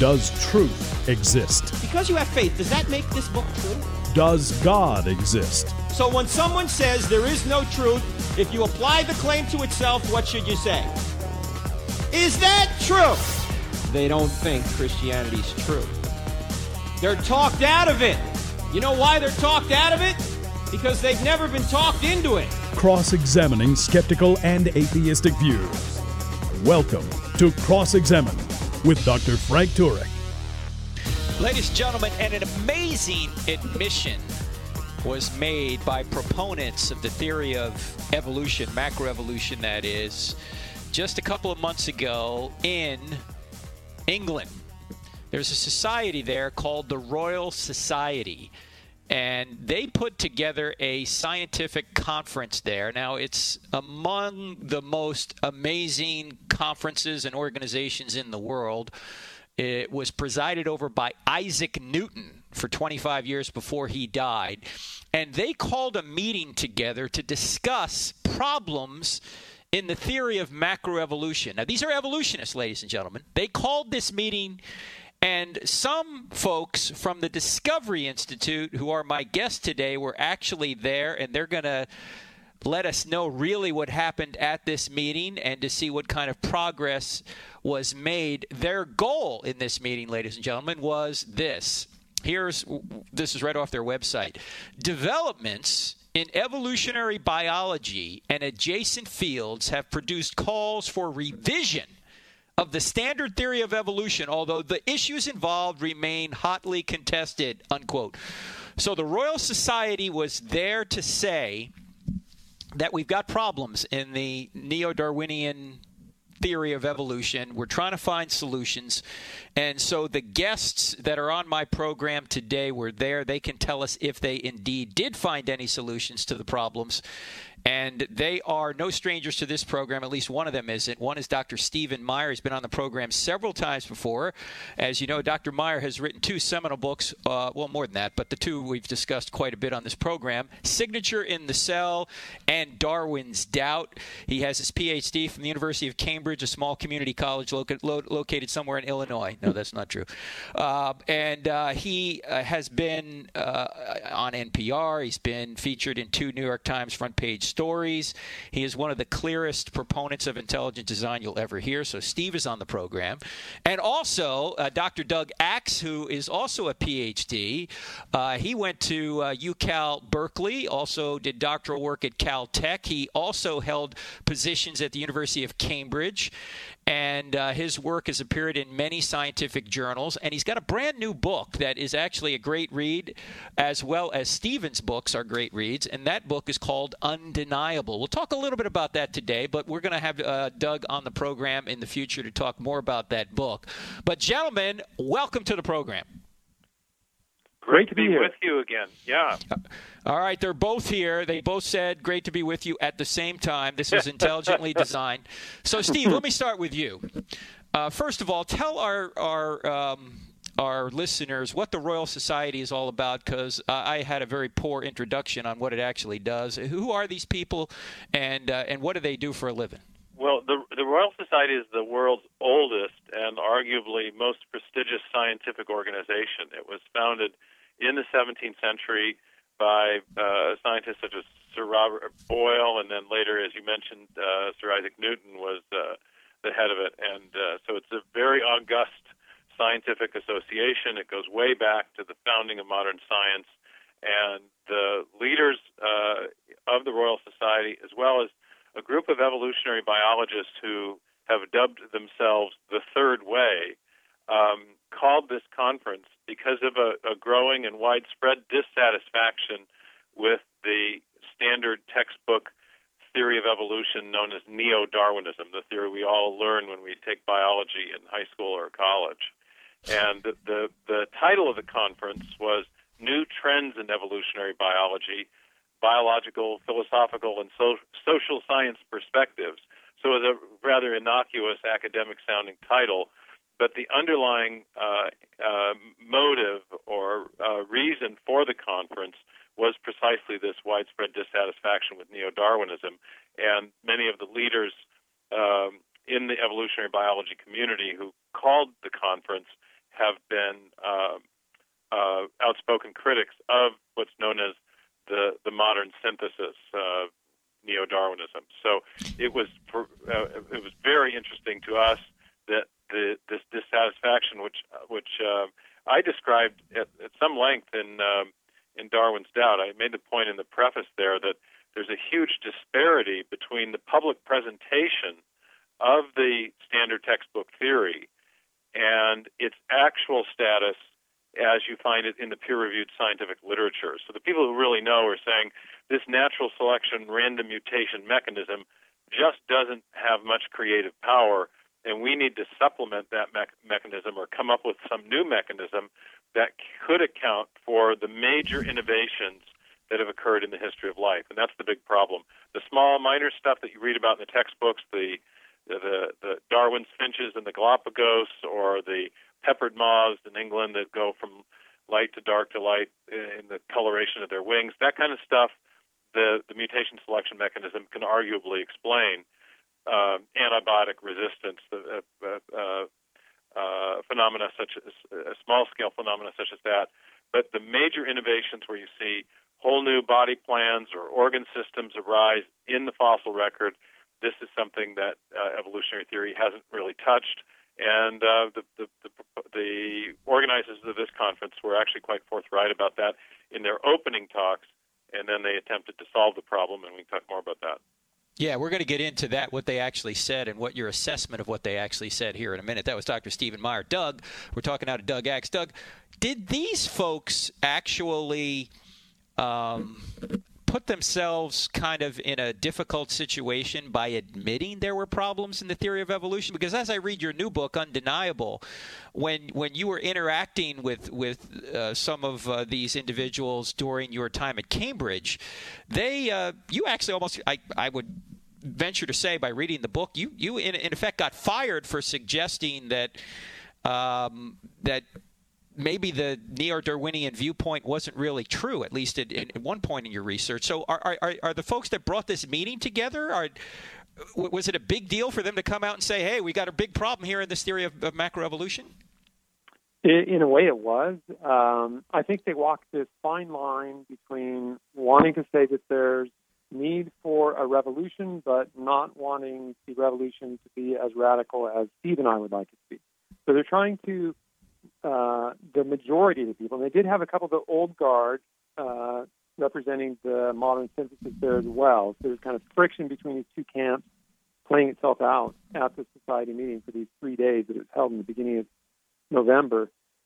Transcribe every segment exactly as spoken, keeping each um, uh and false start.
Does truth exist? Because you have faith, does that make this book true? Does God exist? So when someone says there is no truth, if you apply the claim to itself, what should you say? Is that true? They don't think Christianity's true. They're talked out of it. You know why they're talked out of it? Because they've never been talked into it. Cross-examining skeptical and atheistic views. Welcome to Cross-Examine with Doctor Frank Turek. Ladies and gentlemen, and an amazing admission was made by proponents of the theory of evolution, macroevolution that is, just a couple of months ago in England. There's a society there called the Royal Society, and they put together a scientific conference there. Now, it's among the most amazing conferences and organizations in the world. It was presided over by Isaac Newton for twenty-five years before he died. And they called a meeting together to discuss problems in the theory of macroevolution. Now, these are evolutionists, ladies and gentlemen. They called this meeting, and some folks from the Discovery Institute, who are my guests today, were actually there, and they're going to let us know really what happened at this meeting and to see what kind of progress was made. Their goal in this meeting, ladies and gentlemen, was this. Here's this is right off their website. Developments in evolutionary biology and adjacent fields have produced calls for revision of the standard theory of evolution, although the issues involved remain hotly contested, unquote. So the Royal Society was there to say that we've got problems in the neo-Darwinian theory of evolution. We're trying to find solutions. And so the guests that are on my program today were there. They can tell us if they indeed did find any solutions to the problems. And they are no strangers to this program. At least one of them isn't. One is Doctor Stephen Meyer. He's been on the program several times before. As you know, Doctor Meyer has written two seminal books. Uh, well, more than that, but the two we've discussed quite a bit on this program. Signature in the Cell and Darwin's Doubt. He has his P H D from the University of Cambridge, a small community college loca- lo- located somewhere in Illinois. No, that's not true. Uh, and uh, he uh, has been uh, on N P R. He's been featured in two New York Times front page stories. He is one of the clearest proponents of intelligent design you'll ever hear. So Steve is on the program. And also uh, Doctor Doug Axe, who is also a P H D. Uh, he went to uh, UCal Berkeley, also did doctoral work at Caltech. He also held positions at the University of Cambridge. And uh, his work has appeared in many scientific journals. And he's got a brand new book that is actually a great read, as well as Stephen's books are great reads. And that book is called Undeniable. We'll talk a little bit about that today, but we're going to have uh, Doug on the program in the future to talk more about that book. But gentlemen, welcome to the program. Great to be with you again. Yeah. All right, they're both here. They both said great to be with you at the same time. This was intelligently designed. So, Steve, let me start with you. Uh, first of all, tell our our um, our listeners what the Royal Society is all about, because uh, I had a very poor introduction on what it actually does. Who are these people, and uh, and what do they do for a living? Well, the the Royal Society is the world's oldest and arguably most prestigious scientific organization. It was founded in the seventeenth century by uh, scientists such as Sir Robert Boyle, and then later, as you mentioned, uh, Sir Isaac Newton was uh, the head of it. And uh, so it's a very august scientific association. It goes way back to the founding of modern science. And the leaders uh, of the Royal Society, as well as a group of evolutionary biologists who have dubbed themselves the Third Way, um, called this conference because of a, a growing and widespread dissatisfaction with the standard textbook theory of evolution known as neo-Darwinism, the theory we all learn when we take biology in high school or college. And the, the, the title of the conference was New Trends in Evolutionary Biology, Biological, Philosophical, and so, Social Science Perspectives. So it was a rather innocuous academic-sounding title, but the underlying uh, uh, motive or uh, reason for the conference was precisely this widespread dissatisfaction with neo-Darwinism. And many of the leaders um, in the evolutionary biology community who called the conference have been uh, uh, outspoken critics of what's known as the, the modern synthesis, uh, neo-Darwinism. So it was uh, it was very interesting to us that the, this dissatisfaction, which which uh, I described at, at some length in um, in Darwin's Doubt. I made the point in the preface there that there's a huge disparity between the public presentation of the standard textbook theory and its actual status as you find it in the peer-reviewed scientific literature. So the people who really know are saying this natural selection random mutation mechanism just doesn't have much creative power, and we need to supplement that me- mechanism or come up with some new mechanism that could account for the major innovations that have occurred in the history of life. And that's the big problem. The small, minor stuff that you read about in the textbooks, the the, the Darwin's finches in the Galapagos, or the peppered moths in England that go from light to dark to light in the coloration of their wings, that kind of stuff, the, the mutation selection mechanism can arguably explain. Uh, antibiotic resistance, uh, uh, uh, uh, phenomena such as uh, small-scale phenomena such as that. But the major innovations where you see whole new body plans or organ systems arise in the fossil record, this is something that uh, evolutionary theory hasn't really touched. And uh, the, the, the, the organizers of this conference were actually quite forthright about that in their opening talks, and then they attempted to solve the problem, and we can talk more about that. Yeah, we're going to get into that, what they actually said, and what your assessment of what they actually said here in a minute. That was Doctor Stephen Meyer. Doug, we're talking now to Doug Axe. Doug, did these folks actually um, put themselves kind of in a difficult situation by admitting there were problems in the theory of evolution? Because as I read your new book, Undeniable, when when you were interacting with with uh, some of uh, these individuals during your time at Cambridge, they uh, you actually almost I, I would venture to say by reading the book, you you in, in effect got fired for suggesting that um, that. maybe the neo-Darwinian viewpoint wasn't really true, at least at, at one point in your research. So are, are are the folks that brought this meeting together, are, was it a big deal for them to come out and say, hey, we got a big problem here in this theory of, of macroevolution? In a way it was. Um, I think they walked this fine line between wanting to say that there's need for a revolution, but not wanting the revolution to be as radical as Steve and I would like it to be. So they're trying to Uh, the majority of the people, and they did have a couple of the old guard uh, representing the modern synthesis there as well. So there's kind of friction between these two camps playing itself out at the society meeting for these three days that it was held in the beginning of November.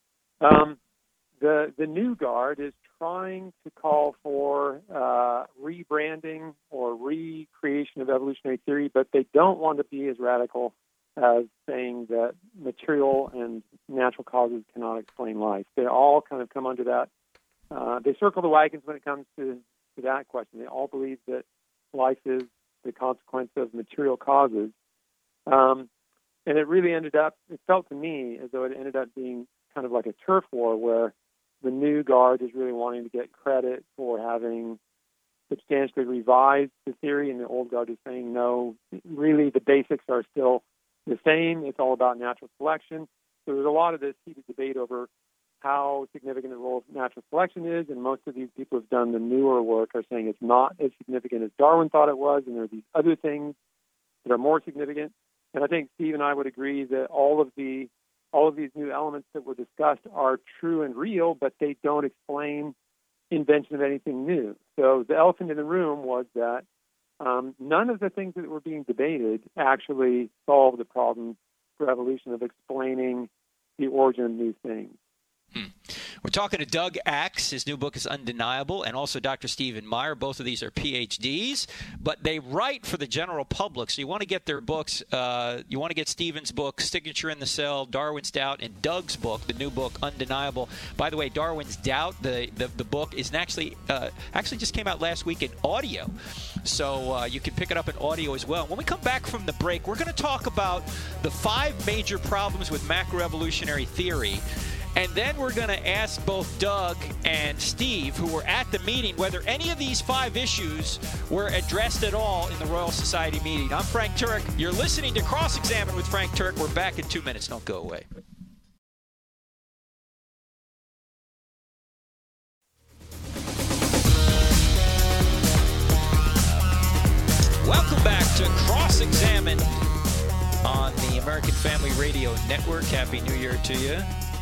Um, the the new guard is trying to call for uh, rebranding or recreation of evolutionary theory, but they don't want to be as radical as saying that material and natural causes cannot explain life. They all kind of come under that. Uh, they circle the wagons when it comes to, to that question. They all believe that life is the consequence of material causes. Um, and it really ended up, it felt to me as though it ended up being kind of like a turf war where the new guard is really wanting to get credit for having substantially revised the theory, and the old guard is saying, no, really the basics are still the same. It's all about natural selection. So there's a lot of this heated debate over how significant the role of natural selection is, and most of these people who've done the newer work are saying it's not as significant as Darwin thought it was, and there are these other things that are more significant. And I think Steve and I would agree that all of the all of these new elements that were discussed are true and real, but they don't explain invention of anything new. So the elephant in the room was that Um, none of the things that were being debated actually solve the problem for evolution of explaining the origin of new things. Hmm. We're talking to Doug Axe. His new book is Undeniable, and also Doctor Stephen Meyer. Both of these are P H Ds, but they write for the general public. So you want to get their books. Uh, you want to get Stephen's book, Signature in the Cell, Darwin's Doubt, and Doug's book, the new book, Undeniable. By the way, Darwin's Doubt, the the, the book, is actually uh, actually just came out last week in audio. So uh, you can pick it up in audio as well. When we come back from the break, we're going to talk about the five major problems with macroevolutionary theory. And then we're going to ask both Doug and Steve, who were at the meeting, whether any of these five issues were addressed at all in the Royal Society meeting. I'm Frank Turek. You're listening to Cross Examine with Frank Turek. We're back in two minutes. Don't go away. Cross-Examined on the American Family Radio Network. Happy New Year to you.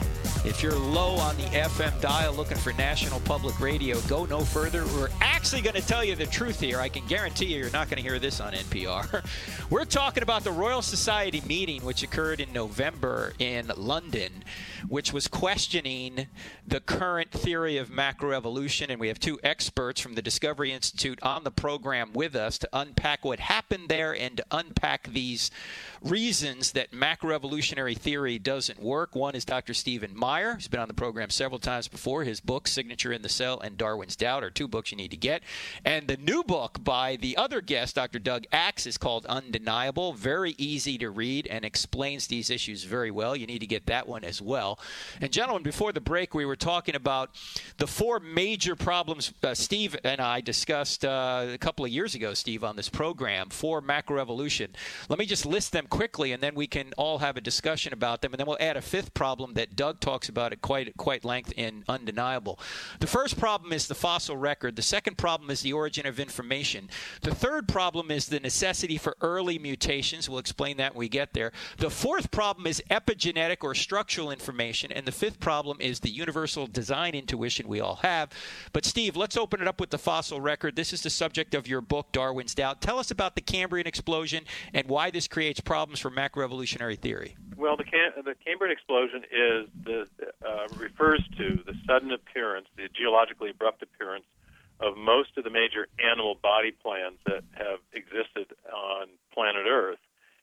If you're low on the F M dial looking for National Public Radio, go no further. We're actually going to tell you the truth here. I can guarantee you you're not going to hear this on N P R. We're talking about the Royal Society meeting, which occurred in November in London, which was questioning the current theory of macroevolution. And we have two experts from the Discovery Institute on the program with us to unpack what happened there and to unpack these reasons that macroevolutionary theory doesn't work. One is Doctor Stephen Meyer, who's been on the program several times before. His books, Signature in the Cell and Darwin's Doubt, are two books you need to get. And the new book by the other guest, Doctor Doug Axe, is called Undeniable. Very easy to read and explains these issues very well. You need to get that one as well. And gentlemen, before the break, we were talking about the four major problems uh, Steve and I discussed uh, a couple of years ago, Steve, on this program for macroevolution. Let me just list them quickly, and then we can all have a discussion about them. And then we'll add a fifth problem that Doug talks about at quite, quite length in Undeniable. The first problem is the fossil record. The second problem is the origin of information. The third problem is the necessity for early mutations. We'll explain that when we get there. The fourth problem is epigenetic or structural information. And the fifth problem is the universal design intuition we all have. But, Steve, let's open it up with the fossil record. This is the subject of your book, Darwin's Doubt. Tell us about the Cambrian explosion and why this creates problems for macroevolutionary theory. Well, the, Cam- the Cambrian explosion is the, uh, refers to the sudden appearance, the geologically abrupt appearance of most of the major animal body plans that have existed on planet Earth.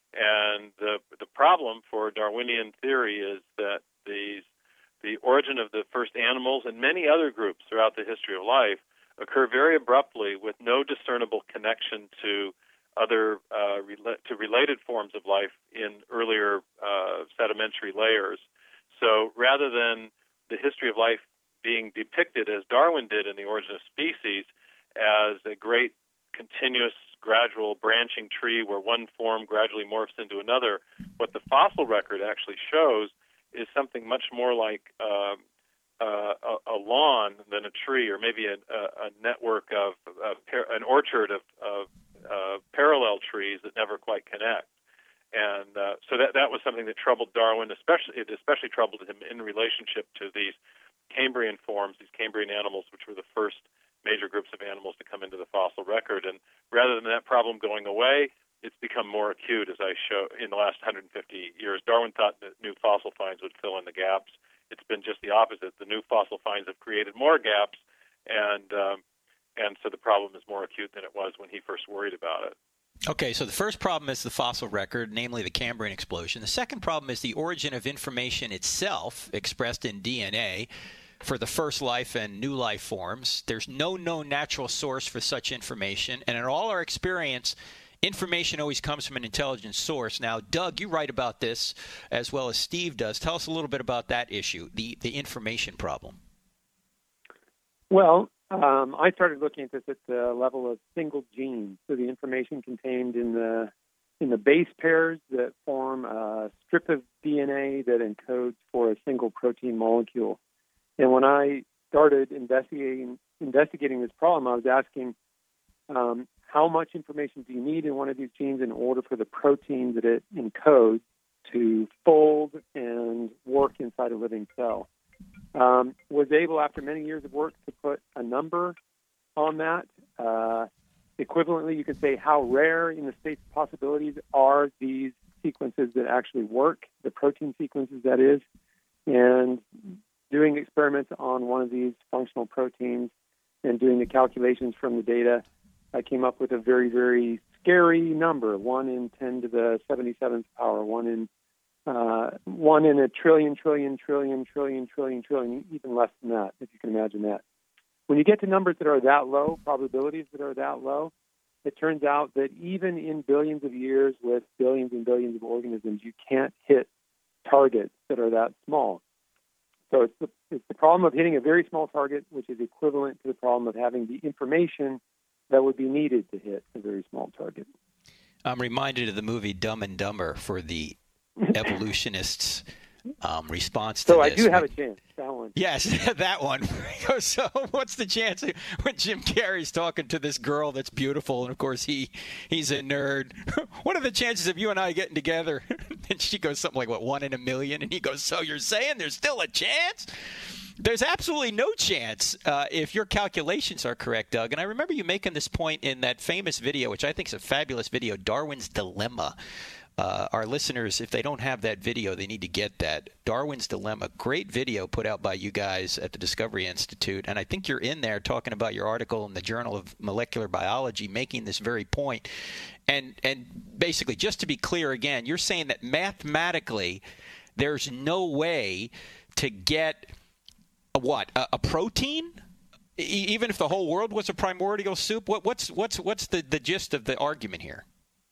And the the problem for Darwinian theory is that these the origin of the first animals and many other groups throughout the history of life occur very abruptly with no discernible connection to other uh, rela- to related forms of life in earlier uh, sedimentary layers. So rather than the history of life being depicted as Darwin did in The Origin of Species as a great continuous gradual branching tree where one form gradually morphs into another, what the fossil record actually shows is something much more like uh, uh, a, a lawn than a tree, or maybe a, a, a network of, of par- an orchard of, of uh, parallel trees that never quite connect. And uh, so that that was something that troubled Darwin, especially it especially troubled him in relationship to these Cambrian forms, these Cambrian animals, which were the first major groups of animals to come into the fossil record. And rather than that problem going away, it's become more acute, as I show in the last one hundred fifty years. Darwin thought that new fossil finds would fill in the gaps. It's been just the opposite. The new fossil finds have created more gaps, and um, and so the problem is more acute than it was when he first worried about it. Okay, so the first problem is the fossil record, namely the Cambrian explosion. The second problem is the origin of information itself, expressed in D N A, for the first life and new life forms. There's no known natural source for such information, and in all our experience, information always comes from an intelligent source. Now, Doug, you write about this as well as Steve does. Tell us a little bit about that issue, the, the information problem. Well, um, I started looking at this at the level of single genes, so the information contained in the in the base pairs that form a strip of D N A that encodes for a single protein molecule. And when I started investigating investigating this problem, I was asking, um, how much information do you need in one of these genes in order for the protein that it encodes to fold and work inside a living cell? Um, was able, after many years of work, to put a number on that. Uh, equivalently, you could say how rare in the states of possibilities are these sequences that actually work, the protein sequences, that is, and doing experiments on one of these functional proteins and doing the calculations from the data, I came up with a very, very scary number, one in ten to the seventy-seventh power, one in uh, one in a trillion, trillion, trillion, trillion, trillion, trillion, even less than that, if you can imagine that. When you get to numbers that are that low, probabilities that are that low, it turns out that even in billions of years with billions and billions of organisms, you can't hit targets that are that small. So it's the, it's the problem of hitting a very small target, which is equivalent to the problem of having the information that would be needed to hit a very small target. I'm reminded of the movie Dumb and Dumber for the evolutionists. um, response to so this. I do have when, a chance. That one. Yes, that one. So what's the chance when Jim Carrey's talking to this girl that's beautiful, and of course he he's a nerd? What are the chances of you and I getting together? And she goes something like, what, one in a million? And he goes, so you're saying there's still a chance? There's absolutely no chance uh, if your calculations are correct, Doug. And I remember you making this point in that famous video, which I think is a fabulous video, Darwin's Dilemma. Uh, our listeners, if they don't have that video, they need to get that. Darwin's Dilemma, great video put out by you guys at the Discovery Institute. And I think you're in there talking about your article in the Journal of Molecular Biology, making this very point. And, and basically, just to be clear again, you're saying that mathematically there's no way to get a what, a, a protein? E- even if the whole world was a primordial soup? What, what's, what's, what's the, the gist of the argument here?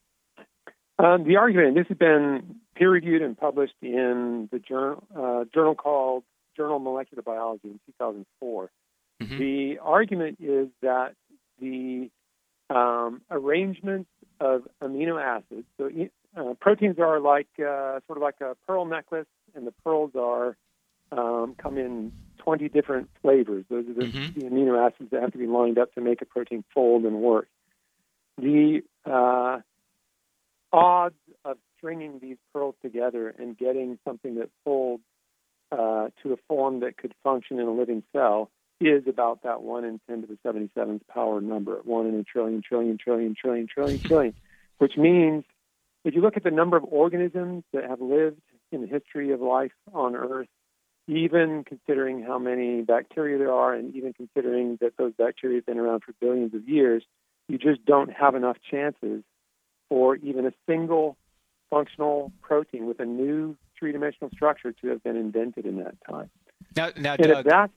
Um, the argument, this has been peer-reviewed and published in the journal, uh, journal called Journal of Molecular Biology in two thousand four. Mm-hmm. The argument is that the um, arrangement of amino acids, so uh, proteins are like uh, sort of like a pearl necklace, and the pearls are um, come in twenty different flavors. Those are the, mm-hmm. the amino acids that have to be lined up to make a protein fold and work. The uh, odds of stringing these pearls together and getting something that folds uh, to a form that could function in a living cell is about that one in ten to the seventy-seventh power number, one in a trillion, trillion, trillion, trillion, trillion, trillion, which means if you look at the number of organisms that have lived in the history of life on Earth, even considering how many bacteria there are and even considering that those bacteria have been around for billions of years, you just don't have enough chances for even a single functional protein with a new three-dimensional structure to have been invented in that time. Now, now and Doug, if that's,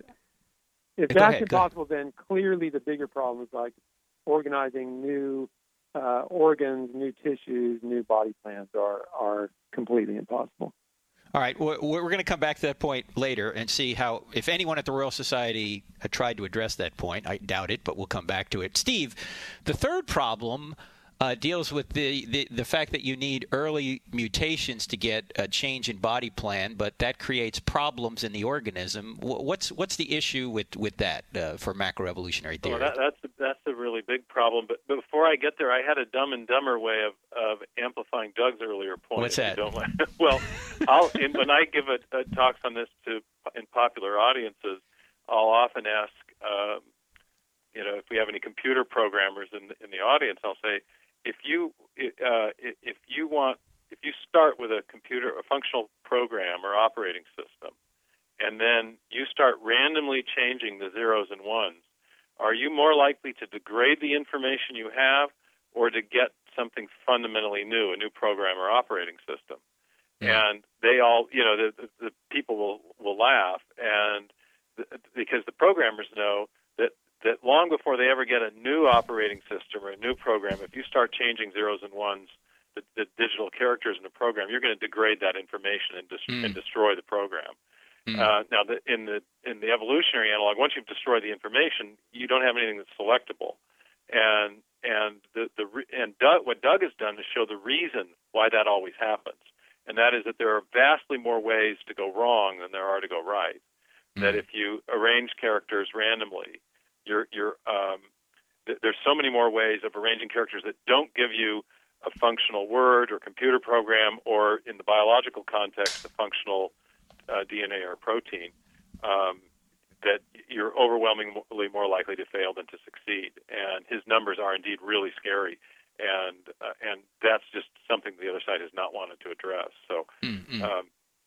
if that's ahead, impossible, then clearly the bigger problem is like organizing new uh, organs, new tissues, new body plans are, are completely impossible. All right, we're, we're going to come back to that point later and see how, if anyone at the Royal Society had tried to address that point. I doubt it, but we'll come back to it. Steve, the third problem Uh, deals with the, the, the fact that you need early mutations to get a change in body plan, but that creates problems in the organism. What's what's the issue with, with that uh, for macroevolutionary theory? Well, that, that's, a, that's a really big problem. But, but before I get there, I had a dumb and dumber way of, of amplifying Doug's earlier point. What's that? Don't well, I'll, in, when I give a, a talks on this to in popular audiences, I'll often ask, um, you know, if we have any computer programmers in the, in the audience, I'll say, If you uh, if you want if you start with a computer a functional program or operating system, and then you start randomly changing the zeros and ones, are you more likely to degrade the information you have, or to get something fundamentally new, a new program or operating system? Yeah. And they all, you know, the, the, the people will will laugh, and the, because the programmers know that. that long before they ever get a new operating system or a new program, if you start changing zeros and ones, the, the digital characters in the program, you're going to degrade that information and, dis- mm. and destroy the program. Mm. Uh, now, the, in the in the evolutionary analog, once you've destroyed the information, you don't have anything that's selectable. And and the the and Doug, what Doug has done is show the reason why that always happens, and that is that there are vastly more ways to go wrong than there are to go right. Mm. That if you arrange characters randomly, You're, you're, um, th- there's so many more ways of arranging characters that don't give you a functional word or computer program, or in the biological context, a functional uh, D N A or protein, um, that you're overwhelmingly more likely to fail than to succeed. And his numbers are indeed really scary, and uh, and that's just something the other side has not wanted to address. So. Mm-hmm. Um,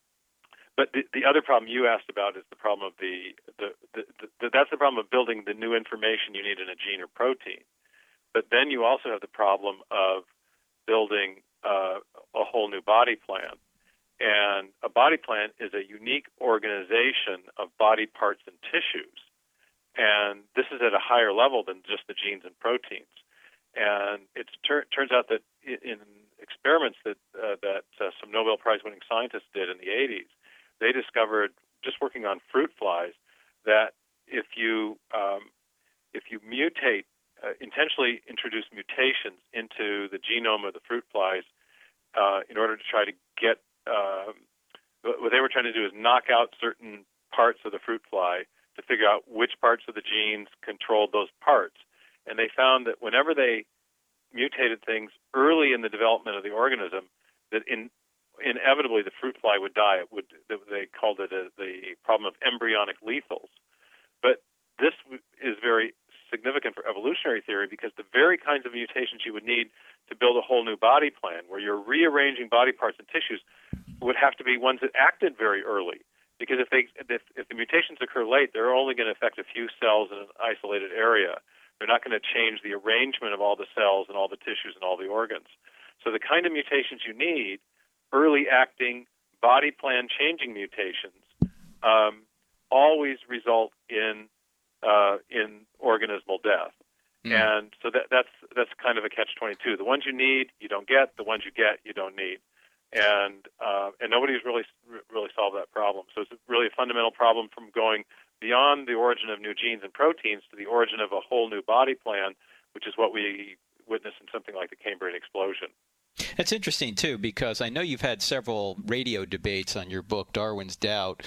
But the, the other problem you asked about is the problem of the, the, the, the that's the problem of building the new information you need in a gene or protein. But then you also have the problem of building uh, a whole new body plan. And a body plan is a unique organization of body parts and tissues. And this is at a higher level than just the genes and proteins. And it tur- turns out that in experiments that, uh, that uh, some Nobel Prize-winning scientists did in the eighties, they discovered, just working on fruit flies, that if you um, if you mutate, uh, intentionally introduce mutations into the genome of the fruit flies uh, in order to try to get uh, what they were trying to do is knock out certain parts of the fruit fly to figure out which parts of the genes controlled those parts. And they found that whenever they mutated things early in the development of the organism, that in, inevitably the fruit fly would die. It would, they called it a, the problem of embryonic lethals. But this is very significant for evolutionary theory because the very kinds of mutations you would need to build a whole new body plan, where you're rearranging body parts and tissues, would have to be ones that acted very early. Because if they if, if the mutations occur late, they're only going to affect a few cells in an isolated area. They're not going to change the arrangement of all the cells and all the tissues and all the organs. So the kind of mutations you need, early acting, body plan changing mutations, um, always result in uh, in organismal death. Mm. And so that, that's that's kind of a catch twenty-two. The ones you need, you don't get. The ones you get, you don't need. And uh, and nobody's really really solved that problem. So it's really a fundamental problem from going beyond the origin of new genes and proteins to the origin of a whole new body plan, which is what we witness in something like the Cambrian explosion. It's interesting, too, because I know you've had several radio debates on your book, Darwin's Doubt,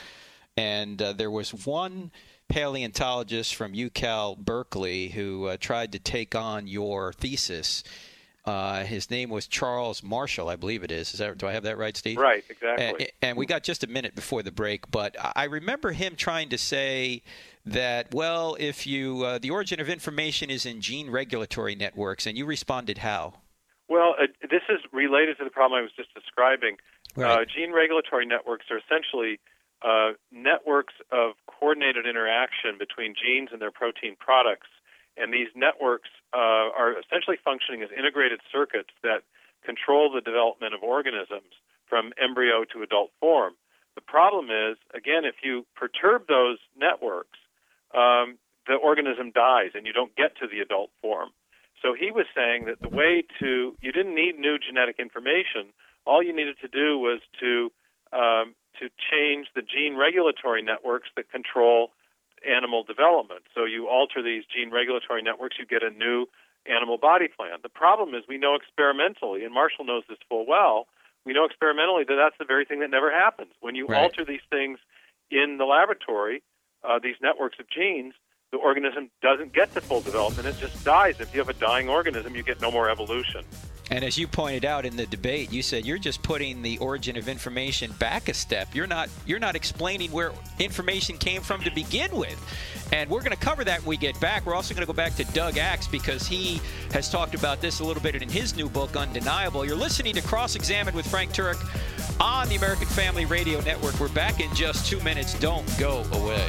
and uh, there was one paleontologist from UCal Berkeley who uh, tried to take on your thesis. Uh, his name was Charles Marshall, I believe it is. Is that, do I have that right, Steve? Right, exactly. And, and we got just a minute before the break, but I remember him trying to say that, well, if you uh, the origin of information is in gene regulatory networks, and you responded how? Well, uh, this is related to the problem I was just describing. Right. Uh, gene regulatory networks are essentially uh, networks of coordinated interaction between genes and their protein products. And these networks uh, are essentially functioning as integrated circuits that control the development of organisms from embryo to adult form. The problem is, again, if you perturb those networks, um, the organism dies and you don't get to the adult form. So he was saying that the way to, you didn't need new genetic information. All you needed to do was to um, to change the gene regulatory networks that control animal development. So you alter these gene regulatory networks, you get a new animal body plan. The problem is we know experimentally, and Marshall knows this full well, we know experimentally that that's the very thing that never happens. When you right. alter these things in the laboratory, uh, these networks of genes, the organism doesn't get to full development. It just dies. If you have a dying organism, you get no more evolution. And as you pointed out in the debate, you said you're just putting the origin of information back a step. You're not you're not explaining where information came from to begin with. And we're going to cover that when we get back. We're also going to go back to Doug Axe because he has talked about this a little bit in his new book, Undeniable. You're listening to Cross-Examined with Frank Turek on the American Family Radio Network. We're back in just two minutes. Don't go away.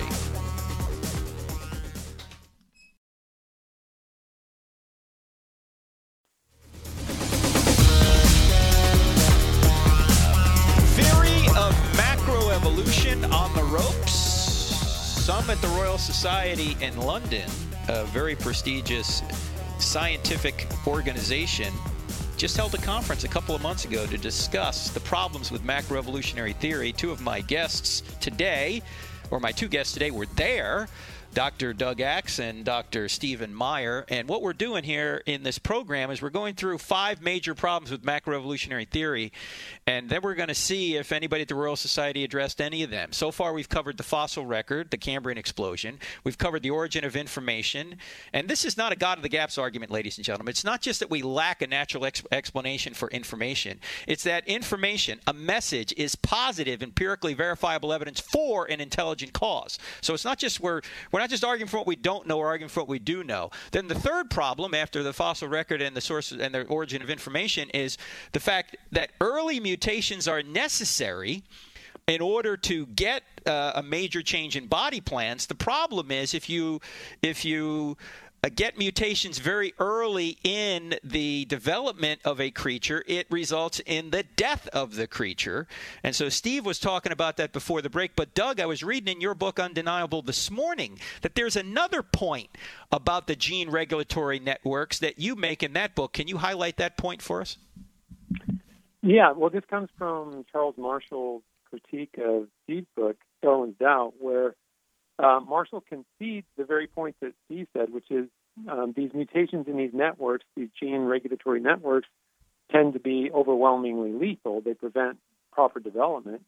On the ropes. Some at the Royal Society in London, a very prestigious scientific organization, just held a conference a couple of months ago to discuss the problems with macroevolutionary theory. Two of my guests today, or my two guests today, were there. Doctor Doug Axe and Doctor Stephen Meyer. And what we're doing here in this program is we're going through five major problems with macroevolutionary theory, and then we're going to see if anybody at the Royal Society addressed any of them. So far, we've covered the fossil record, the Cambrian explosion. We've covered the origin of information. And this is not a God of the gaps argument, ladies and gentlemen. It's not just that we lack a natural ex- explanation for information. It's that information, a message, is positive, empirically verifiable evidence for an intelligent cause. So it's not just we're, we're We're not just arguing for what we don't know, we're arguing for what we do know. Then the third problem, after the fossil record and the source and the origin of information, is the fact that early mutations are necessary in order to get uh, a major change in body plans. The problem is if you if you Uh, get mutations very early in the development of a creature, it results in the death of the creature. And so Steve was talking about that before the break. But, Doug, I was reading in your book, Undeniable, this morning that there's another point about the gene regulatory networks that you make in that book. Can you highlight that point for us? Yeah, well, this comes from Charles Marshall's critique of Steve's book, Darwin's Doubt, where Uh, Marshall concedes the very point that Steve said, which is um, these mutations in these networks, these gene regulatory networks, tend to be overwhelmingly lethal. They prevent proper development.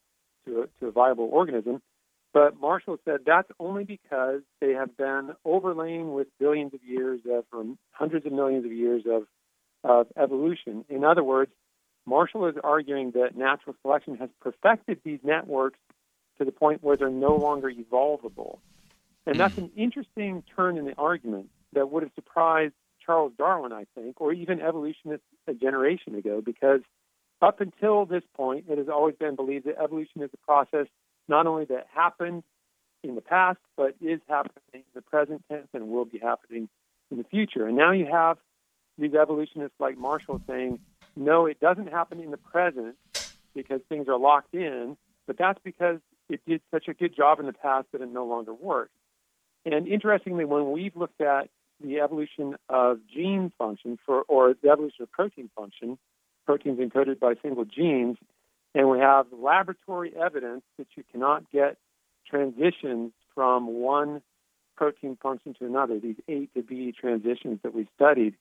to a, to a viable organism. But Marshall said that's only because they have been overlain with billions of years of, or hundreds of millions of years of, of evolution. In other words, Marshall is arguing that natural selection has perfected these networks to the point where they're no longer evolvable. And that's an interesting turn in the argument that would have surprised Charles Darwin, I think, or even evolutionists a generation ago, because up until this point, it has always been believed that evolution is a process not only that happened in the past, but is happening in the present tense and will be happening in the future. And now you have these evolutionists like Marshall saying, no, it doesn't happen in the present because things are locked in, but that's because it did such a good job in the past that it no longer works. And interestingly, when we've looked at the evolution of gene function for, or the evolution of protein function, proteins encoded by single genes, and we have laboratory evidence that you cannot get transitions from one protein function to another, these A to B transitions that we studied,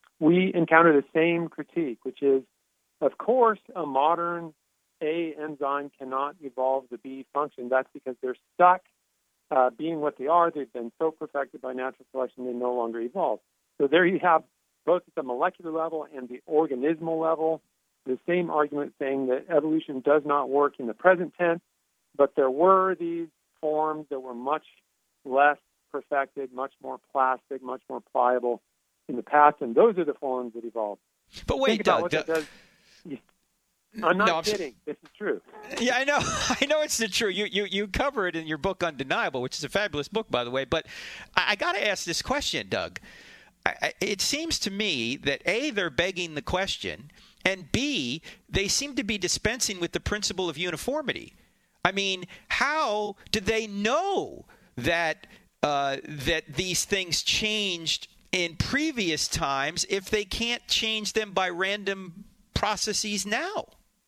we encounter the same critique, which is, of course, a modern A enzyme cannot evolve the B function. That's because they're stuck uh, being what they are. They've been so perfected by natural selection, they no longer evolve. So there you have, both at the molecular level and the organismal level, the same argument saying that evolution does not work in the present tense, but there were these forms that were much less perfected, much more plastic, much more pliable in the past, and those are the forms that evolved. But wait, Think about Doug, what Doug, that does. I'm not no, I'm kidding. This is true. Yeah, I know. I know it's the true. You, you you cover it in your book Undeniable, which is a fabulous book, by the way. But I, I got to ask this question, Doug. I, I, it seems to me that A, they're begging the question, and B, they seem to be dispensing with the principle of uniformity. I mean, how did they know that uh, that these things changed in previous times if they can't change them by random processes now?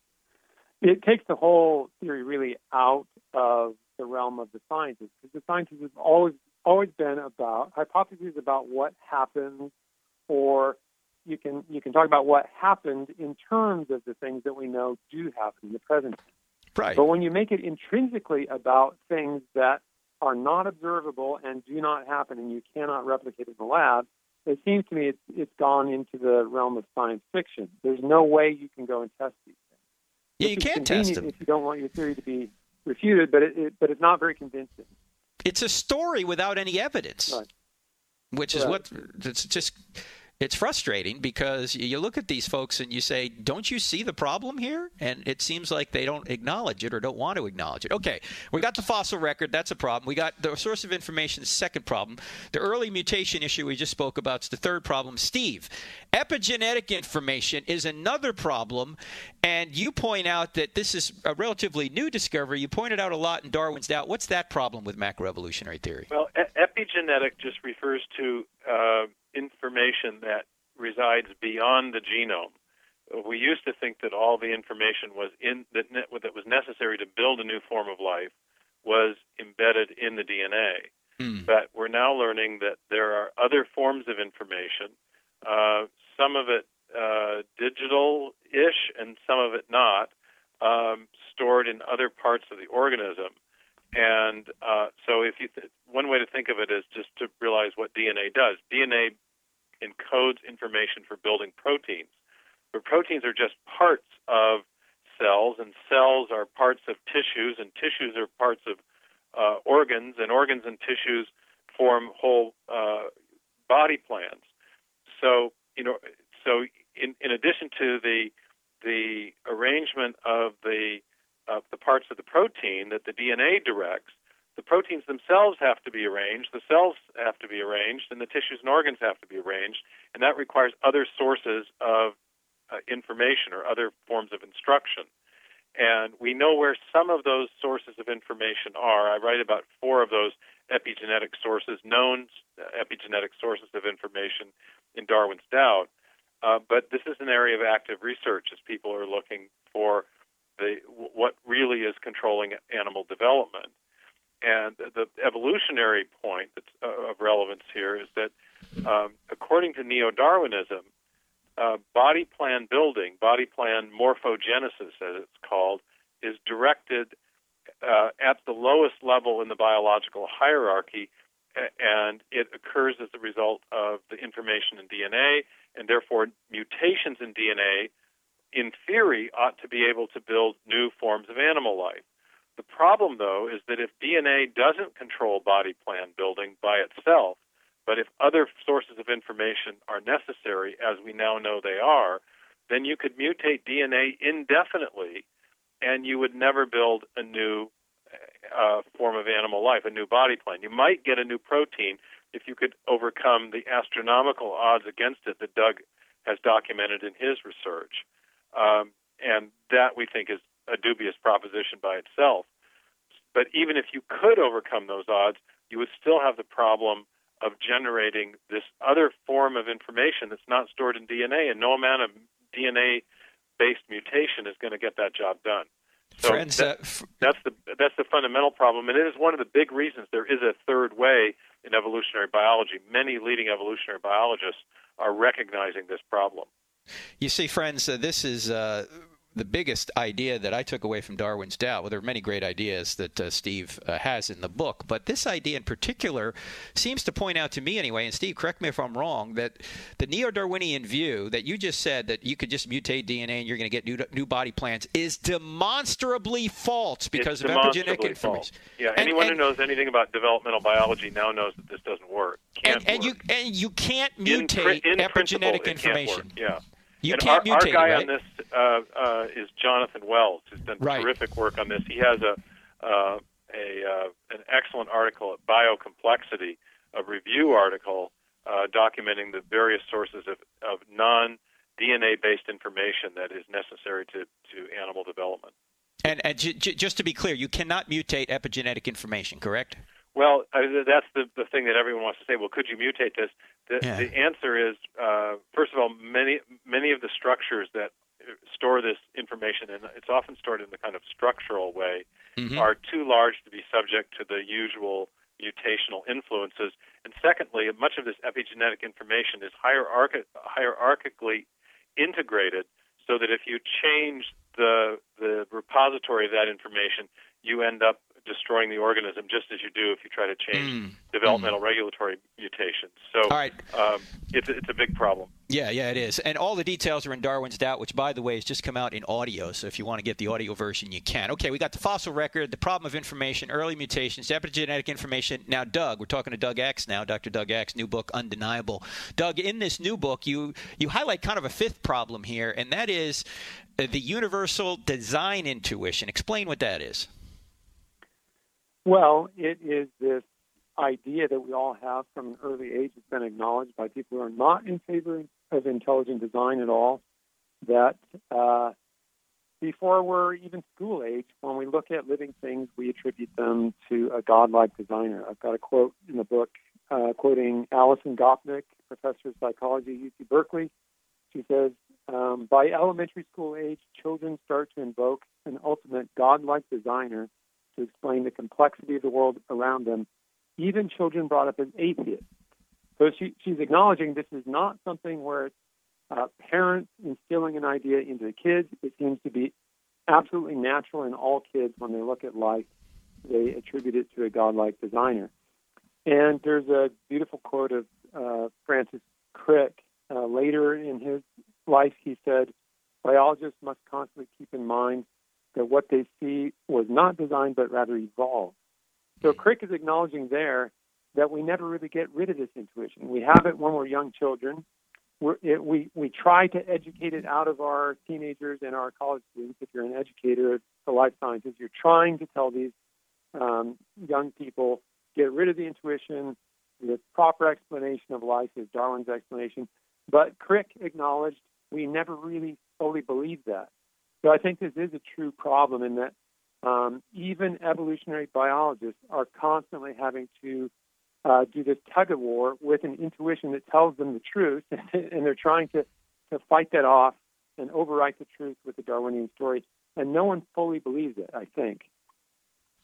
It takes the whole theory really out of the realm of the sciences, because the sciences have always always been about hypotheses about what happens, or you can you can talk about what happened in terms of the things that we know do happen in the present. Right. But when you make it intrinsically about things that are not observable and do not happen and you cannot replicate in the lab, it seems to me it's, it's gone into the realm of science fiction. There's no way you can go and test these things. Yeah, Which you is can't test them. If you don't want your theory to be refuted, but it, it but it's not very convincing. It's a story without any evidence, Right. which Correct. is what it's just. It's frustrating because you look at these folks and you say, don't you see the problem here? And it seems like they don't acknowledge it or don't want to acknowledge it. Okay, we got the fossil record. That's a problem. We got the source of information, the second problem. The early mutation issue we just spoke about is the third problem. Steve, epigenetic information is another problem. And you point out that this is a relatively new discovery. You pointed out a lot in Darwin's Doubt. What's that problem with macroevolutionary theory? Well, e- epigenetic just refers to uh, information that resides beyond the genome. We used to think that all the information was in that, ne- that was necessary to build a new form of life was embedded in the D N A. Mm. But we're now learning that there are other forms of information, uh, some of it uh, digital-ish and some of it not, um, stored in other parts of the organism. And uh, so if you th- one way to think of it is just to realize what D N A does. D N A encodes information for building proteins. But proteins are just parts of cells, and cells are parts of tissues, and tissues are parts of uh, organs, and organs and tissues form whole uh, body plans. So, you know, so in, in addition to the the arrangement of the of the parts of the protein that the D N A directs, the proteins themselves have to be arranged, the cells have to be arranged, and the tissues and organs have to be arranged, and that requires other sources of uh, information or other forms of instruction. And we know where some of those sources of information are. I write about four of those epigenetic sources, known epigenetic sources of information in Darwin's Doubt. Uh, but this is an area of active research as people are looking for the what really is controlling animal development. And the evolutionary point that's uh, of relevance here is that um, according to neo-Darwinism, uh, body plan building, body plan morphogenesis as it's called, is directed uh, at the lowest level in the biological hierarchy, and it occurs as a result of the information in D N A, and therefore mutations in D N A, in theory, ought to be able to build new forms of animal life. The problem, though, is that if D N A doesn't control body plan building by itself, but if other sources of information are necessary, as we now know they are, then you could mutate D N A indefinitely, and you would never build a new uh, form of animal life, a new body plan. You might get a new protein if you could overcome the astronomical odds against it that Doug has documented in his research. Um, and that, we think, is a dubious proposition by itself. But even if you could overcome those odds, you would still have the problem of generating this other form of information that's not stored in D N A, and no amount of D N A-based mutation is going to get that job done. So Friends, that, uh, f- that's the that's the fundamental problem, and it is one of the big reasons there is a third way in evolutionary biology. Many leading evolutionary biologists are recognizing this problem. You see, friends, uh, this is uh, the biggest idea that I took away from Darwin's Doubt. Well, there are many great ideas that uh, Steve uh, has in the book, but this idea in particular seems to point out to me anyway, and Steve, correct me if I'm wrong, that the neo-Darwinian view that you just said that you could just mutate D N A and you're going to get new new body plans is demonstrably false because it's of epigenetic information. False. Yeah, and, anyone and, who knows anything about developmental biology now knows that this doesn't work. Can't and, and work. you and you can't in, mutate in epigenetic information. Can't work. Yeah. You and can't our, mutate our guy it, right? on this uh, uh, is Jonathan Wells, who's done right. terrific work on this. He has a uh, a uh, an excellent article at Biocomplexity, a review article uh, documenting the various sources of, of non-D N A-based information that is necessary to, to animal development. And, and j- j- just to be clear, you cannot mutate epigenetic information, correct? Well, uh, that's the, the thing that everyone wants to say. Well, could you mutate this? The, yeah. the answer is, uh, first of all, many many of the structures that store this information, and it's often stored in the kind of structural way, mm-hmm. are too large to be subject to the usual mutational influences. And secondly, much of this epigenetic information is hierarchi- hierarchically integrated, so that if you change the the repository of that information, you end up destroying the organism, just as you do if you try to change mm. developmental mm. regulatory mutations. So all right. um, it's, it's a big problem. Yeah, yeah, it is. And all the details are in Darwin's Doubt, which, by the way, has just come out in audio. So if you want to get the audio version, you can. Okay, we got the fossil record, the problem of information, early mutations, epigenetic information. Now, Doug, we're talking to Doug Axe now, Doctor Doug Axe, new book, Undeniable. Doug, in this new book, you, you highlight kind of a fifth problem here, and that is the universal design intuition. Explain what that is. Well, it is this idea that we all have from an early age. It's been acknowledged by people who are not in favor of intelligent design at all, that uh, before we're even school age, when we look at living things, we attribute them to a godlike designer. I've got a quote in the book uh, quoting Alison Gopnik, professor of psychology at U C Berkeley. She says, um, by elementary school age, children start to invoke an ultimate godlike designer to explain the complexity of the world around them, even children brought up as atheists. So she, she's acknowledging this is not something where it's uh, parents instilling an idea into the kids. It seems to be absolutely natural in all kids when they look at life. They attribute it to a godlike designer. And there's a beautiful quote of uh, Francis Crick. Uh, later in his life, he said, biologists must constantly keep in mind that what they see was not designed, but rather evolved. So Crick is acknowledging there that we never really get rid of this intuition. We have it when we're young children. We're, it, we, we try to educate it out of our teenagers and our college students. If you're an educator, a life scientist, you're trying to tell these um, young people, get rid of the intuition. The proper explanation of life is Darwin's explanation. But Crick acknowledged we never really fully believed that. So I think this is a true problem in that um, even evolutionary biologists are constantly having to uh, do this tug-of-war with an intuition that tells them the truth, and they're trying to, to fight that off and overwrite the truth with the Darwinian story. And no one fully believes it, I think.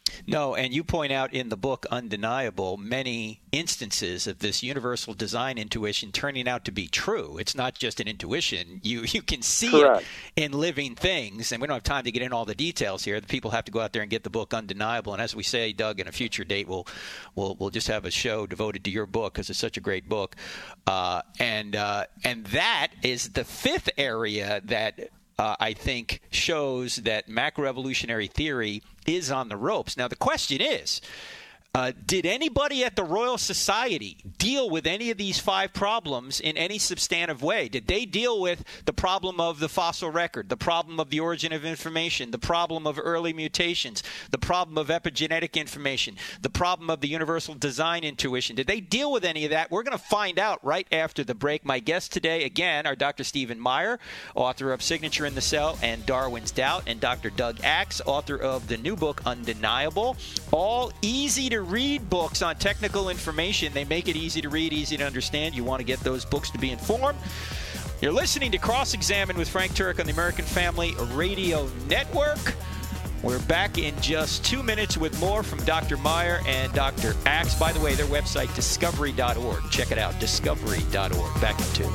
No, and you point out in the book Undeniable many instances of this universal design intuition turning out to be true. It's not just an intuition. You you can see Correct. it in living things, and we don't have time to get in all the details here. The people have to go out there and get the book Undeniable. And as we say, Doug, in a future date, we'll we'll we'll just have a show devoted to your book because it's such a great book. Uh, and uh, and that is the fifth area that Uh, I think shows that macroevolutionary theory is on the ropes. Now, the question is, uh, did anybody at the Royal Society deal with any of these five problems in any substantive way? Did they deal with the problem of the fossil record, the problem of the origin of information, the problem of early mutations, the problem of epigenetic information, the problem of the universal design intuition? Did they deal with any of that? We're going to find out right after the break. My guests today, again, are Doctor Stephen Meyer, author of Signature in the Cell and Darwin's Doubt, and Doctor Doug Axe, author of the new book Undeniable. All easy to read books on technical information. They make it easy to read, easy to understand. You want to get those books to be informed. You're listening to Cross-Examine with Frank Turek on the American Family Radio Network. We're back in just two minutes with more from Doctor Meyer and Doctor Axe. By the way, their website, discovery dot org. Check it out, discovery dot org. Back in two.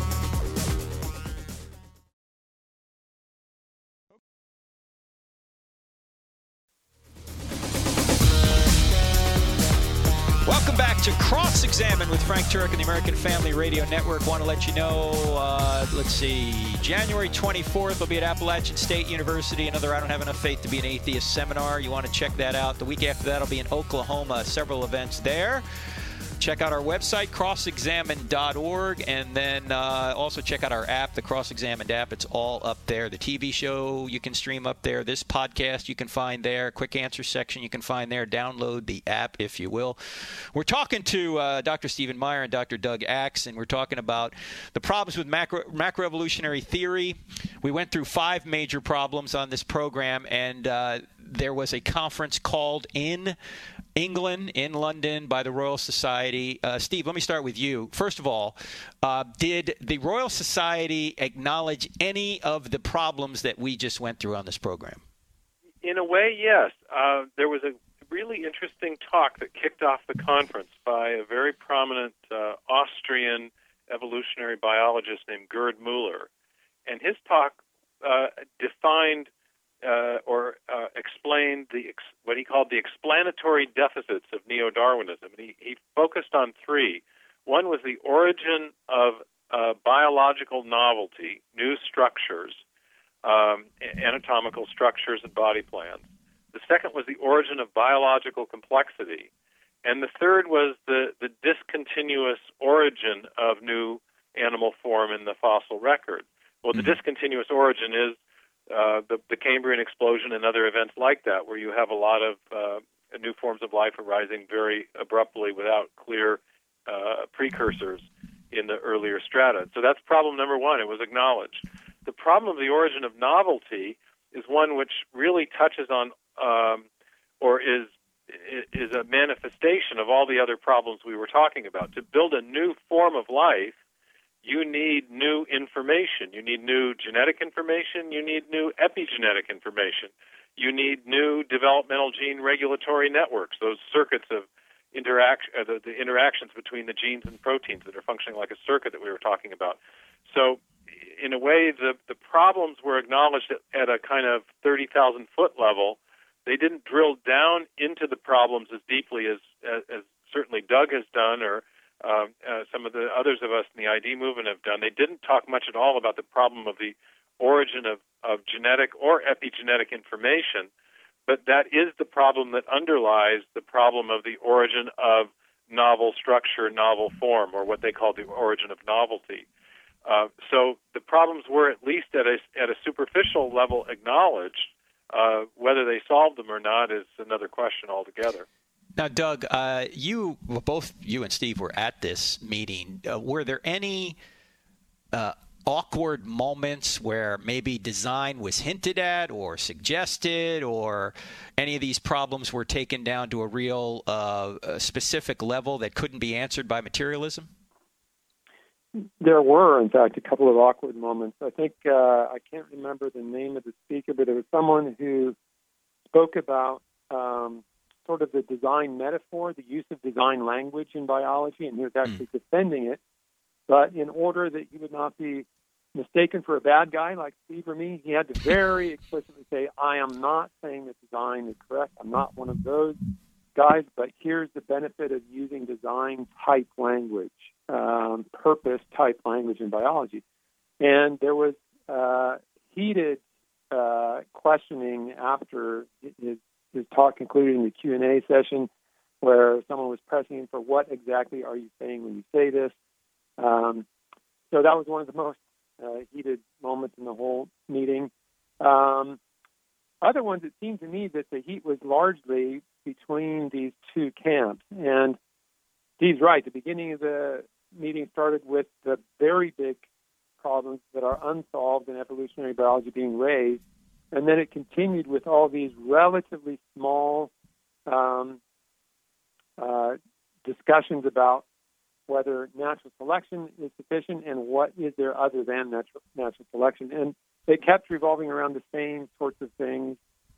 Welcome back to Cross-Examine with Frank Turek and the American Family Radio Network. Want to let you know, uh, let's see, January twenty-fourth will be at Appalachian State University, another I Don't Have Enough Faith to Be an Atheist seminar. You want to check that out. The week after that will be in Oklahoma, several events there. Check out our website, cross examine dot org, and then uh, also check out our app, the Cross-Examined app. It's all up there. The T V show you can stream up there. This podcast you can find there. Quick answer section you can find there. Download the app, if you will. We're talking to uh, Doctor Stephen Meyer and Doctor Doug Axe, and we're talking about the problems with macro macroevolutionary theory. We went through five major problems on this program, and uh, there was a conference called in England, in London, by the Royal Society. Uh, Steve, let me start with you. First of all, uh, did the Royal Society acknowledge any of the problems that we just went through on this program? In a way, yes. Uh, there was a really interesting talk that kicked off the conference by a very prominent uh, Austrian evolutionary biologist named Gerd Müller. And his talk uh, defined Uh, or uh, explained the ex- what he called the explanatory deficits of neo-Darwinism. And he, he focused on three. One was the origin of uh, biological novelty, new structures, um, anatomical structures and body plans. The second was the origin of biological complexity. And the third was the, the discontinuous origin of new animal form in the fossil record. Well, the mm-hmm. discontinuous origin is Uh, the, the Cambrian explosion and other events like that, where you have a lot of uh, new forms of life arising very abruptly without clear uh, precursors in the earlier strata. So that's problem number one. It was acknowledged. The problem of the origin of novelty is one which really touches on um, or is is a manifestation of all the other problems we were talking about. To build a new form of life, you need new information. You need new genetic information. You need new epigenetic information. You need new developmental gene regulatory networks, those circuits of interaction, uh, the, the interactions between the genes and proteins that are functioning like a circuit that we were talking about. So in a way, the, the problems were acknowledged at, at a kind of thirty thousand foot level. They didn't drill down into the problems as deeply as, as, as certainly Doug has done, or Uh, uh, some of the others of us in the I D movement have done. They didn't talk much at all about the problem of the origin of, of genetic or epigenetic information, but that is the problem that underlies the problem of the origin of novel structure, novel form, or what they call the origin of novelty. Uh, so the problems were at least at a, at a superficial level acknowledged. Uh, whether they solved them or not is another question altogether. Now, Doug, uh, you, well, both you and Steve were at this meeting. Uh, were there any uh, awkward moments where maybe design was hinted at or suggested, or any of these problems were taken down to a real uh, a specific level that couldn't be answered by materialism? There were, in fact, a couple of awkward moments. I think, uh, I can't remember the name of the speaker, but it was someone who spoke about um, sort of the design metaphor, the use of design language in biology, and he was actually mm. defending it. But in order that he would not be mistaken for a bad guy like Steve or me, he had to very explicitly say, I am not saying that design is correct. I'm not one of those guys, but here's the benefit of using design-type language, um, purpose-type language in biology. And there was uh, heated uh, questioning after his, his talk concluded in the Q and A session, where someone was pressing him for what exactly are you saying when you say this. Um, so that was one of the most uh, heated moments in the whole meeting. Um, other ones, it seemed to me that the heat was largely between these two camps. And Steve's right. The beginning of the meeting started with the very big problems that are unsolved in evolutionary biology being raised. And then it continued with all these relatively small um, uh, discussions about whether natural selection is sufficient and what is there other than natural, natural selection. And it kept revolving around the same sorts of things,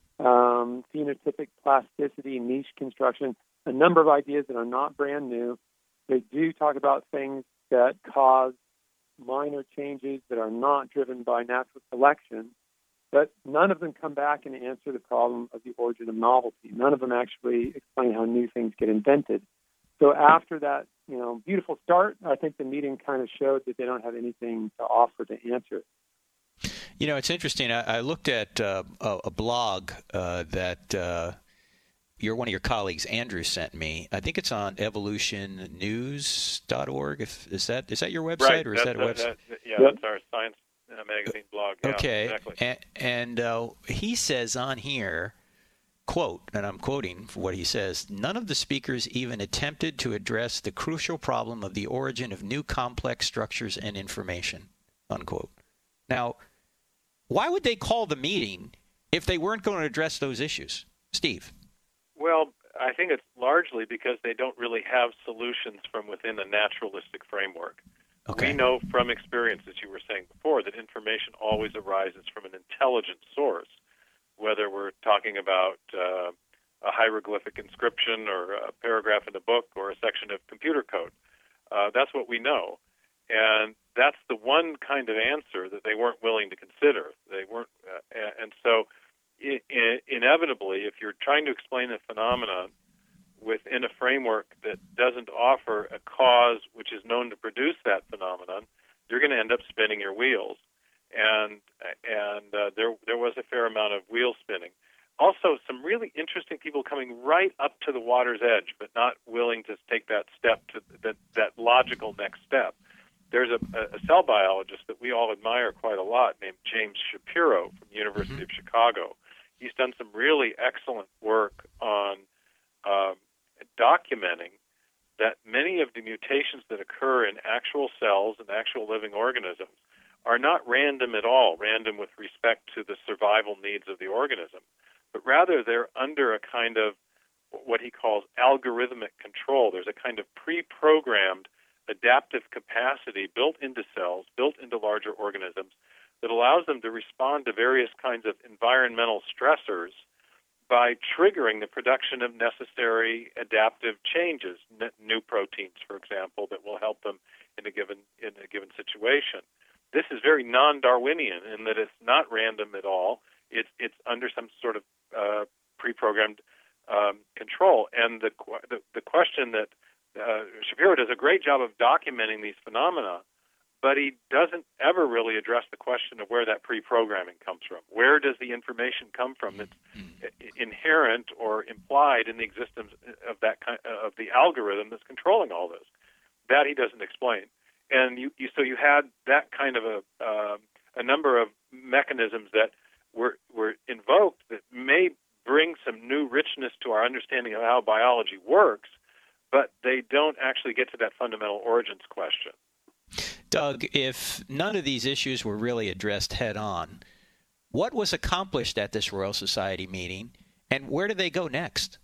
um, phenotypic plasticity, niche construction, a number of ideas that are not brand new. They do talk about things that cause minor changes that are not driven by natural selection, but none of them come back and answer the problem of the origin of novelty. None of them actually explain how new things get invented. So after that, you know, beautiful start, I think the meeting kind of showed that they don't have anything to offer to answer it. You know, it's interesting. I, I looked at uh, a, a blog uh, that uh, your one of your colleagues, Andrew, sent me. I think it's on evolution news dot org. If is that is that your website right. or is that's, that a website? That, yeah, yep. That's our science uh, magazine blog. Yeah, okay, exactly. and, and uh, he says on here, quote, and I'm quoting for what he says, none of the speakers even attempted to address the crucial problem of the origin of new complex structures and information, unquote. Now, why would they call the meeting if they weren't going to address those issues? Steve? Well, I think it's largely because they don't really have solutions from within a naturalistic framework. Okay. We know from experience, as you were saying before, that information always arises from an intelligent source, whether we're talking about uh, a hieroglyphic inscription or a paragraph in a book or a section of computer code. Uh, that's what we know. And that's the one kind of answer that they weren't willing to consider. They weren't, uh, and so I- I- inevitably, if you're trying to explain a phenomenon within a framework that doesn't offer a cause which is known to produce that phenomenon, you're going to end up spinning your wheels. And and uh, there there was a fair amount of wheel spinning. Also, some really interesting people coming right up to the water's edge, but not willing to take that step to that that logical next step. There's a, a cell biologist that we all admire quite a lot named James Shapiro from the University mm-hmm. of Chicago. He's done some really excellent work on um, documenting that many of the mutations that occur in actual cells and actual living organisms are not random at all, random with respect to the survival needs of the organism, but rather they're under a kind of what he calls algorithmic control. There's a kind of pre-programmed adaptive capacity built into cells, built into larger organisms, that allows them to respond to various kinds of environmental stressors by triggering the production of necessary adaptive changes, n- new proteins, for example, that will help them in a given in a given situation. This is very non-Darwinian in that it's not random at all. It's it's under some sort of uh, pre-programmed um, control. And the, the the question that uh, Shapiro does a great job of documenting these phenomena, but he doesn't ever really address the question of where that pre-programming comes from. Where does the information come from that's inherent or implied in the existence of that kind of the algorithm that's controlling all this? That he doesn't explain. And you, you so you had that kind of a uh, a number of mechanisms that were were invoked that may bring some new richness to our understanding of how biology works, but they don't actually get to that fundamental origins question. Doug, if none of these issues were really addressed head on, what was accomplished at this Royal Society meeting, and where do they go next?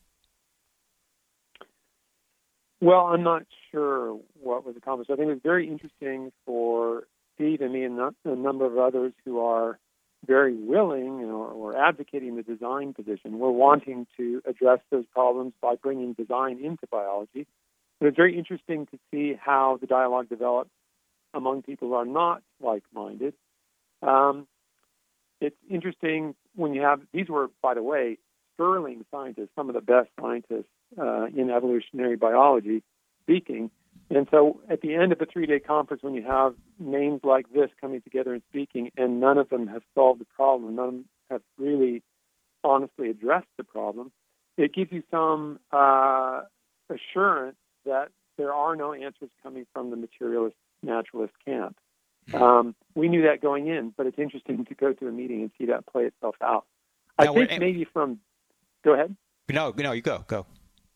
Well, I'm not sure what was accomplished. I think it was very interesting for Steve and me and a number of others who are very willing or, or advocating the design position. We're wanting to address those problems by bringing design into biology. But it's very interesting to see how the dialogue develops among people who are not like-minded. Um, it's interesting when you have, these were, by the way, sterling scientists, some of the best scientists uh, in evolutionary biology speaking. And so at the end of a three-day conference, when you have names like this coming together and speaking, and none of them have solved the problem, none of them have really honestly addressed the problem, it gives you some uh, assurance that there are no answers coming from the materialist naturalist camp. Um, we knew that going in, but it's interesting to go to a meeting and see that play itself out. I now, think maybe from... Go ahead. No, no, you go, go.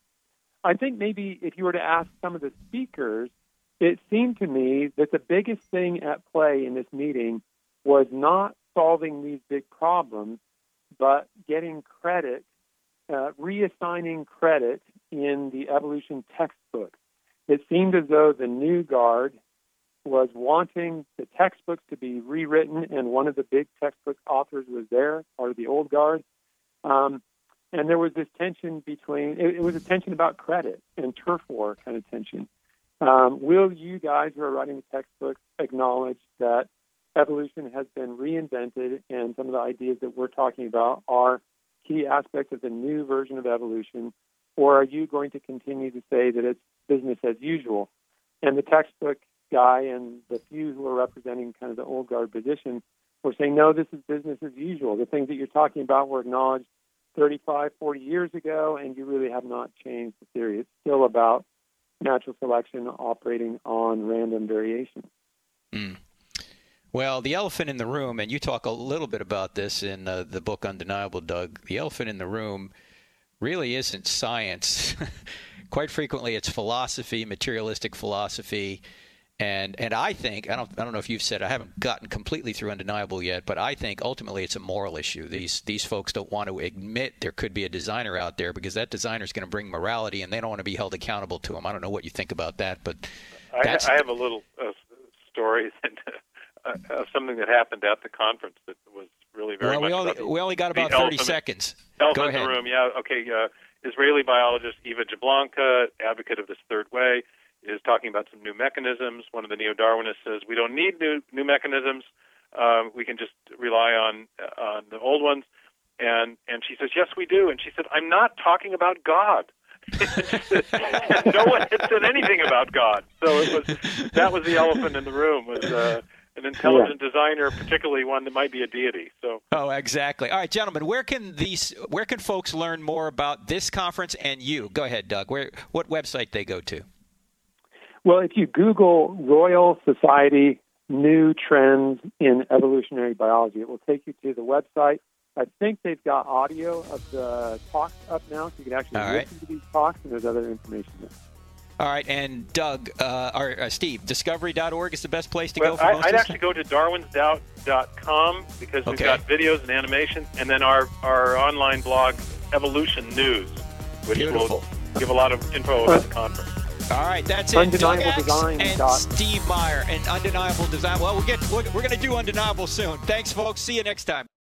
I think maybe if you were to ask some of the speakers, it seemed to me that the biggest thing at play in this meeting was not solving these big problems, but getting credit, uh, reassigning credit in the evolution textbooks. It seemed as though the new guard was wanting the textbooks to be rewritten, and one of the big textbook authors was there, part of the old guard. Um, And there was this tension between, it, it was a tension about credit and turf war kind of tension. Um, will you guys who are writing the textbooks acknowledge that evolution has been reinvented and some of the ideas that we're talking about are key aspects of the new version of evolution? Or are you going to continue to say that it's business as usual? And the textbook guy and the few who are representing kind of the old guard position were saying, no, this is business as usual. The things that you're talking about were acknowledged thirty-five, forty years ago, and you really have not changed the theory. It's still about natural selection operating on random variation. Mm. Well, the elephant in the room, and you talk a little bit about this in uh, the book Undeniable, Doug, the elephant in the room really isn't science. Quite frequently, it's philosophy, materialistic philosophy. And and I think, I don't I don't know if you've said, I haven't gotten completely through Undeniable yet, but I think ultimately it's a moral issue. These these folks don't want to admit there could be a designer out there because that designer is going to bring morality and they don't want to be held accountable to them. I don't know what you think about that, but that's... I, I have a little uh, story that, uh, of something that happened at the conference that was really very well, much we only, about the, we only got about thirty elephant, seconds. Elephant Go in ahead. the room, yeah. Okay, uh, Israeli biologist Eva Jablonka, advocate of this third way, is talking about some new mechanisms. One of the neo-Darwinists says, we don't need new new mechanisms. Uh, we can just rely on uh, on the old ones. And and she says, yes, we do. And she said, I'm not talking about God. And no one had said anything about God. So it was that was the elephant in the room, was uh, an intelligent yeah. designer, particularly one that might be a deity. So. Oh, exactly. All right, gentlemen, where can these where can folks learn more about this conference and you? Go ahead, Doug. Where what website they go to? Well, if you Google Royal Society New Trends in Evolutionary Biology, it will take you to the website. I think they've got audio of the talks up now, so you can actually All listen right. to these talks, and there's other information there. All right, and Doug, uh, or uh, Steve, discovery dot org is the best place to well, go for I, most I'd of actually go to darwins doubt dot com because we've Okay. got videos and animations, and then our, our online blog, Evolution News, which Beautiful. will give a lot of info about the conference. All right, that's it. Doug Undeniable Axe Design and dot- Steve Meyer and Undeniable Design. Well, we'll get, we're, we're going to do Undeniable soon. Thanks, folks. See you next time.